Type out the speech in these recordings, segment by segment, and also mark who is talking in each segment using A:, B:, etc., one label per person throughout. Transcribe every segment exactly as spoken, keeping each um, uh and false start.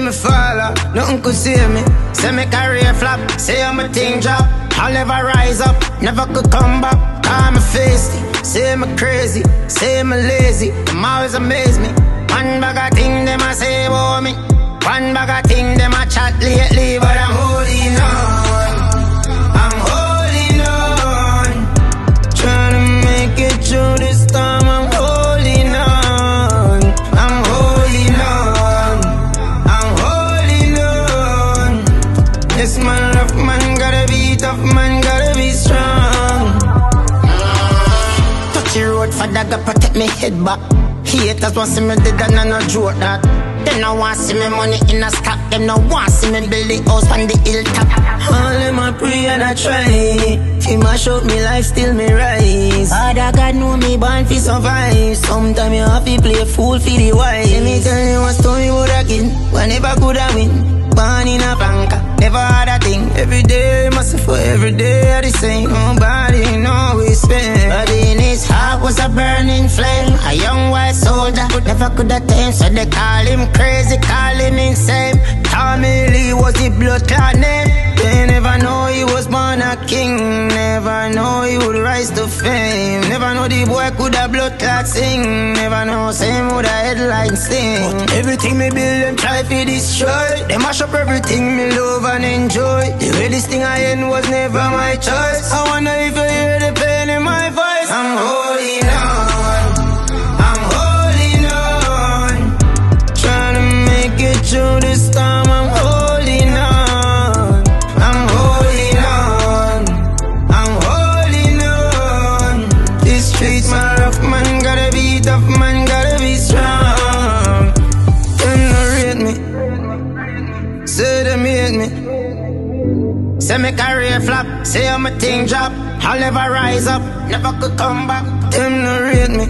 A: me fall off, nothing could save me. Say me career flop, say I'm a thing drop. I'll never rise up, never could come back. Call me feisty, say me crazy, say me lazy. Them always amaze me. One bag of thing them a say about me. One bag of thing them a chat lately, but I'm holding on. I'm holding on. Trying to make it through this time. I'm holding on. I'm holding on. I'm holding on. Yes, man, rough man, gotta be tough, man, gotta be strong. Touchy road for dagger, protect me head back. Haters want see me dead and I no joke that. Them no want see me money in a stock. Them no want see me build the house on the hilltop. All them a pray and I try. He mash up me life, still me rise. Father God know me born fi survive. Sometime you have to play fool for the wise. Let me tell you one story about a kid who never could have win. Born in a banker, never had a thing. Every day must for every day I the same. Nobody know we spend. But in his heart was a burning flame. A young white soldier, never could attain. So they call him crazy, call him insane. Tommy Lee was the blood clot name. They never know he was born a king. Never know he would rise to fame. Never know the boy could have blood clot sing. Never know same would a headline sing. But everything me build them try to destroy. They mash up everything me love and enjoy. The way this thing I end was never my choice. I wonder if you hear the pain in my voice. I'm holding on. I'm holding on. Trying to make it through this time. I'm holding on. I'm holding on. I'm holding on. This streets my rough man, gotta be tough man, gotta be strong. Them no rate me, say them hate me. Say me career flop, say I'm a thing drop. I'll never rise up, never could come back. Them no rate me,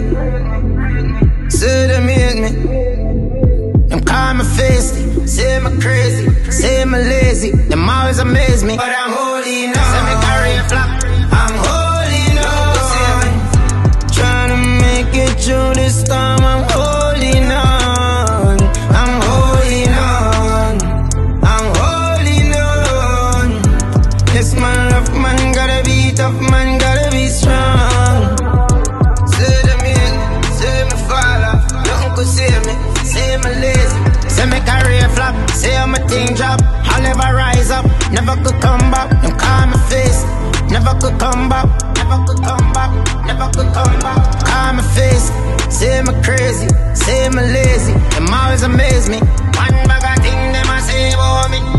A: say them hate me. Them call me feisty, say me crazy, say me lazy. Them always amaze me, but I'm holding on. Say me career flop, I'm holding on. Trying to make it through this time. I'm holding on. I'm holding on. I'm holding on. Yes, man, rough man, gotta be tough, man, gotta be strong. Say them hate me, say me fall off, nothing could save me. Say me lazy, say me career flop, say I'm a thing drop. I'll never rise up, never could come back. Them call me face, never could come back. Never could come back, never could come back. Call me face, say me crazy, say me lazy. Them always amaze me. One bag of thing them a say about me.